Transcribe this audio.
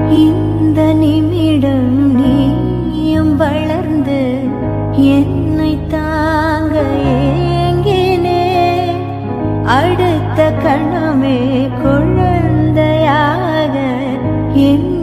இந்த நிமிடம் நீயும் வளர்ந்து என்னை தாங்க ஏங்கினே அடுத்த கணமே குழந்தையாக என்